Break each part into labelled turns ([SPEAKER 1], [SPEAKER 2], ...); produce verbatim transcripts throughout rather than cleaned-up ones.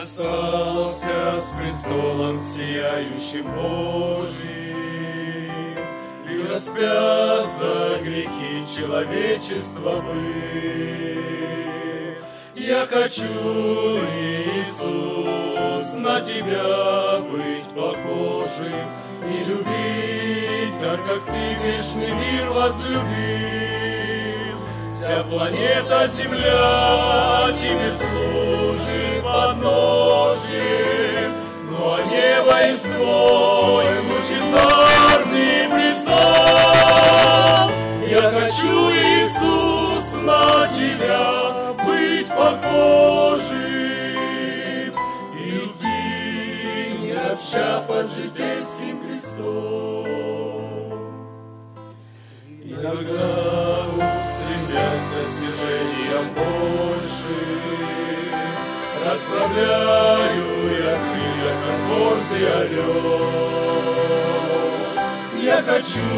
[SPEAKER 1] расстался с престолом сияющим Божьим. Ты распят за грехи человечества быть. Я хочу, Иисус, на Тебя быть похожим и любить, так как Ты грешный мир возлюбил. Вся планета Земля Тебе служит подножьем, но небо есть Твой лучезарный престол. Я хочу, Иисус, на Тебя быть похожим, идти, не ропща под житейским крестом. Иногда устремлясь за стяжением большим, расправляю я крылья, как гордый орел. Я хочу,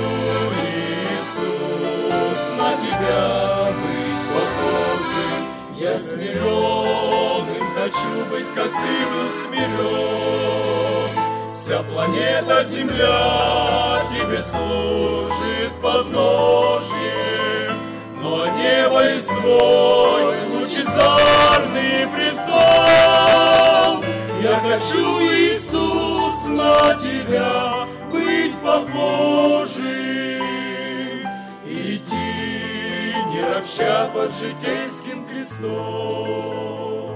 [SPEAKER 1] Иисус, на Тебя быть похожим. Я смиренным хочу быть, как Ты был смирен. Вся планета Земля Тебе служит подножьем, но небо есть Твой лучезарный престол. Я хочу, Иисус, на Тебя быть похожим, идти, не ропща под житейским крестом.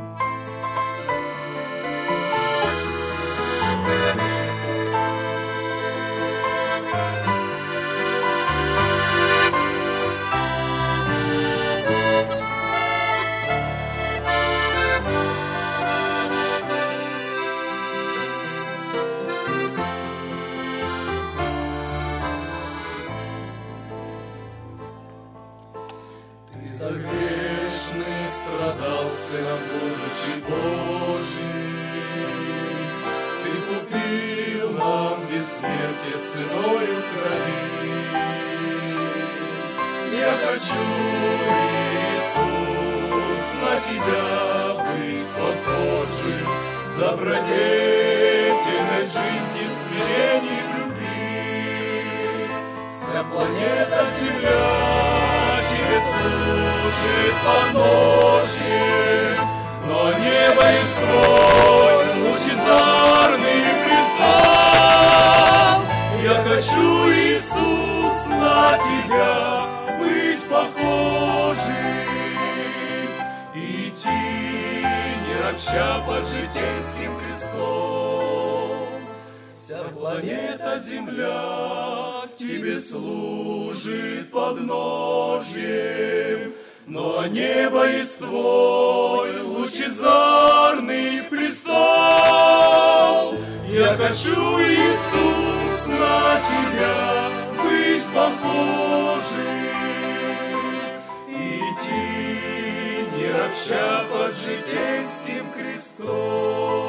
[SPEAKER 1] За грешных страдал, Сыном будучи Божий. Ты купил нам бессмертие ценою крови. Я хочу, Иисус, на Тебя быть похожим, в добродетельной жизни, в смирении, в любви. Вся планета Земля Тебе служит подножьем, но небо есть Твой лучезарный престол. Я хочу, Иисус, на Тебя быть похожим, идти, не ропща под житейским крестом. Вся планета Земля Тебе служит подножьем, но небо есть Твой лучезарный престол. Я хочу, Иисус, на Тебя быть похожим, идти, не ропща под житейским крестом.